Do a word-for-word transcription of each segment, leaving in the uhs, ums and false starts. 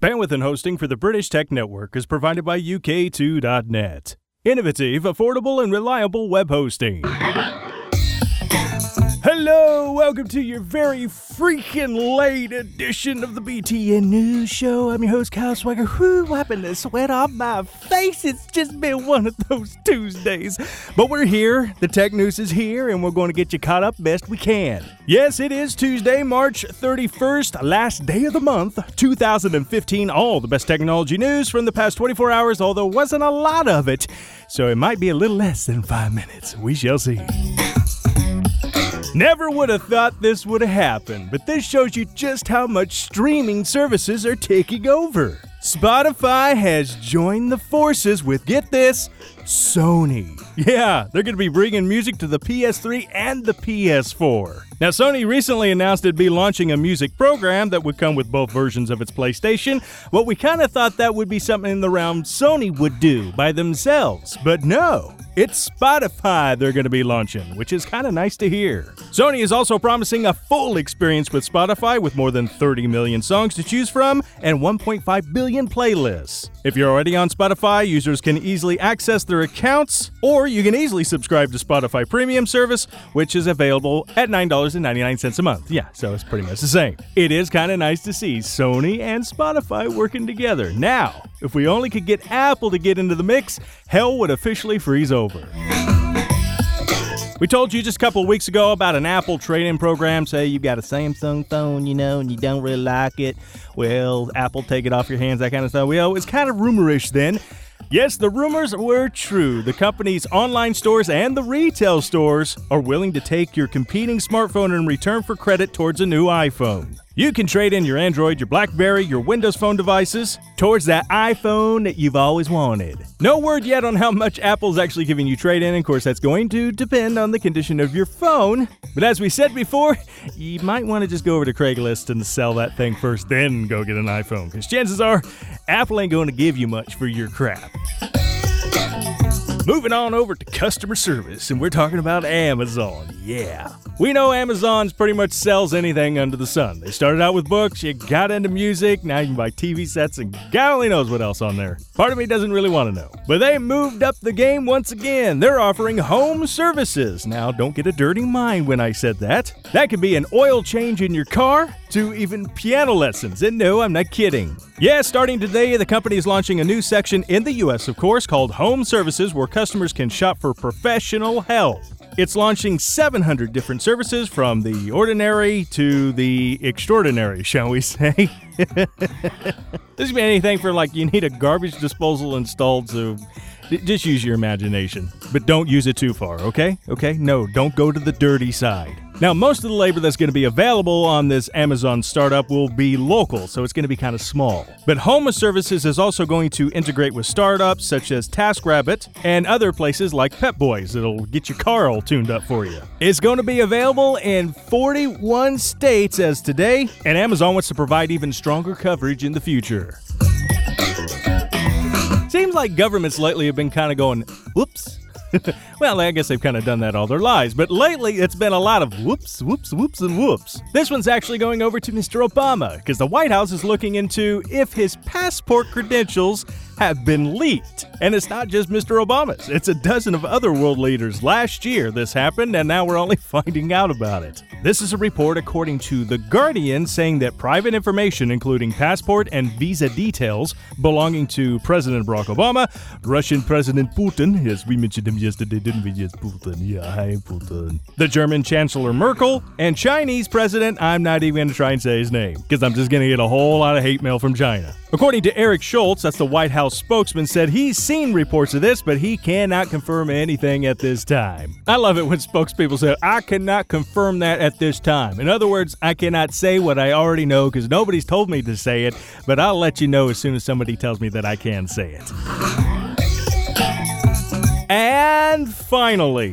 Bandwidth and hosting for the British Tech Network is provided by U K two dot net. Innovative, affordable, and reliable web hosting. Hello, welcome to your very freaking late edition of the B T N News Show. I'm your host, Kyle Swagger. Whoo, wiping the sweat off my face. It's just been one of those Tuesdays. But we're here, the tech news is here, and we're going to get you caught up best we can. Yes, it is Tuesday, March thirty-first, last day of the month, two thousand fifteen. All the best technology news from the past twenty-four hours, although wasn't a lot of it, so it might be a little less than five minutes. We shall see. Never would have thought this would have happened, but this shows you just how much streaming services are taking over. Spotify has joined the forces with, get this, Sony. Yeah, they're going to be bringing music to the P S three and the P S four. Now, Sony recently announced it'd be launching a music program that would come with both versions of its PlayStation. Well, we kind of thought that would be something in the realm Sony would do by themselves, but no. It's Spotify they're going to be launching, which is kind of nice to hear. Sony is also promising a full experience with Spotify with more than thirty million songs to choose from and one point five billion playlists. If you're already on Spotify, users can easily access their accounts, or you can easily subscribe to Spotify Premium service, which is available at nine dollars and ninety-nine cents a month. Yeah, so it's pretty much the same. It is kind of nice to see Sony and Spotify working together. Now, if we only could get Apple to get into the mix, hell would officially freeze over. We told you just a couple of weeks ago about an Apple trade-in program. Say you got a Samsung phone, you know, and you don't really like it. Well, Apple take it off your hands, that kind of stuff. Well, it was kind of rumorish then. Yes, the rumors were true. The company's online stores and the retail stores are willing to take your competing smartphone in return for credit towards a new iPhone. You can trade in your Android, your BlackBerry, your Windows Phone devices towards that iPhone that you've always wanted. No word yet on how much Apple's actually giving you trade-in. Of course, that's going to depend on the condition of your phone. But as we said before, you might want to just go over to Craigslist and sell that thing first, then go get an iPhone. Because chances are, Apple ain't going to give you much for your crap. Moving on over to customer service, and we're talking about Amazon. Yeah. We know Amazon pretty much sells anything under the sun. They started out with books, you got into music, now you can buy T V sets, and God only knows what else on there. Part of me doesn't really want to know. But they moved up the game once again. They're offering home services. Now, don't get a dirty mind when I said that. That could be an oil change in your car, to even piano lessons. And no, I'm not kidding. Yeah, starting today, the company is launching a new section in the U S, of course, called Home Services, where customers can shop for professional help. It's launching seven hundred different services from the ordinary to the extraordinary, shall we say. This could be anything for, like, you need a garbage disposal installed, so just use your imagination. But don't use it too far, okay? Okay? No, don't go to the dirty side. Now, most of the labor that's going to be available on this Amazon startup will be local, so it's going to be kind of small. But Home Services is also going to integrate with startups such as TaskRabbit and other places like Pep Boys that'll get your car all tuned up for you. It's going to be available in forty-one states as today, and Amazon wants to provide even stronger coverage in the future. Seems like governments lately have been kind of going, whoops. Well, I guess they've kind of done that all their lives, but lately it's been a lot of whoops, whoops, whoops, and whoops. This one's actually going over to Mister Obama, because the White House is looking into if his passport credentials have been leaked. And it's not just Mister Obama's. It's a dozen of other world leaders. Last year this happened, and now we're only finding out about it. This is a report according to The Guardian saying that private information, including passport and visa details belonging to President Barack Obama, Russian President Putin, yes, we mentioned him yesterday, didn't we? Yes, Putin. Yeah, hi, Putin. The German Chancellor Merkel, and Chinese President, I'm not even going to try and say his name, because I'm just going to get a whole lot of hate mail from China. According to Eric Schultz, that's the White House spokesman, said he's seen reports of this, but he cannot confirm anything at this time. I love it when spokespeople say, I cannot confirm that at this time. In other words, I cannot say what I already know because nobody's told me to say it, but I'll let you know as soon as somebody tells me that I can say it. And finally,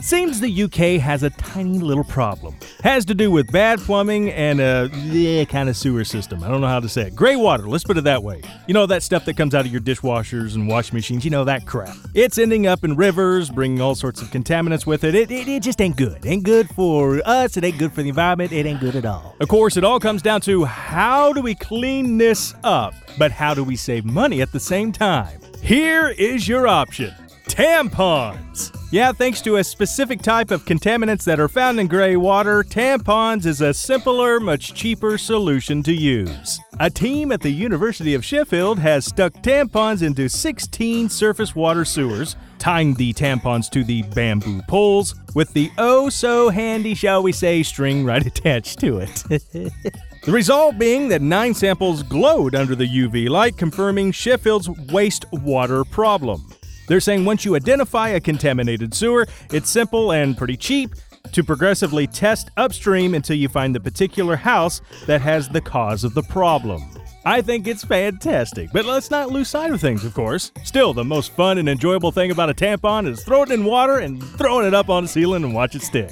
Seems the U K has a tiny little problem. Has to do with bad plumbing and a yeah, kind of sewer system. I don't know how to say it. Gray water, let's put it that way. You know, that stuff that comes out of your dishwashers and washing machines, you know, that crap. It's ending up in rivers, bringing all sorts of contaminants with it. It, it, it just ain't good. Ain't good for us, it ain't good for the environment, it ain't good at all. Of course, it all comes down to how do we clean this up, but how do we save money at the same time? Here is your option. Tampons. Yeah, thanks to a specific type of contaminants that are found in gray water, tampons is a simpler, much cheaper solution to use. A team at the University of Sheffield has stuck tampons into sixteen surface water sewers, tying the tampons to the bamboo poles with the oh-so-handy, shall we say, string right attached to it. The result being that nine samples glowed under the U V light, confirming Sheffield's wastewater problem. They're saying once you identify a contaminated sewer, it's simple and pretty cheap to progressively test upstream until you find the particular house that has the cause of the problem. I think it's fantastic, but let's not lose sight of things, of course. Still, the most fun and enjoyable thing about a tampon is throwing it in water and throwing it up on the ceiling and watch it stick.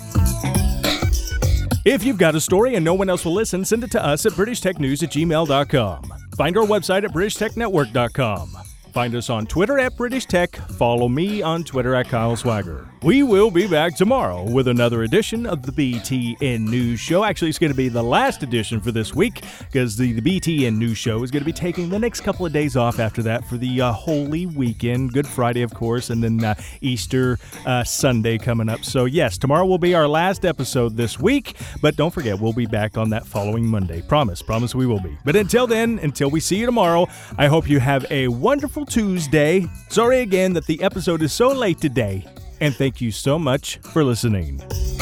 If you've got a story and no one else will listen, send it to us at british tech news at gmail dot com. Find our website at british tech network dot com. Find us on Twitter at British Tech. Follow me on Twitter at Kyle Swagger. We will be back tomorrow with another edition of the B T N News Show. Actually, it's going to be the last edition for this week because the, the B T N News Show is going to be taking the next couple of days off after that for the uh, Holy Weekend. Good Friday, of course, and then uh, Easter uh, Sunday coming up. So, yes, tomorrow will be our last episode this week, but don't forget, we'll be back on that following Monday. Promise, promise we will be. But until then, until we see you tomorrow, I hope you have a wonderful Tuesday. Sorry again that the episode is so late today, and thank you so much for listening.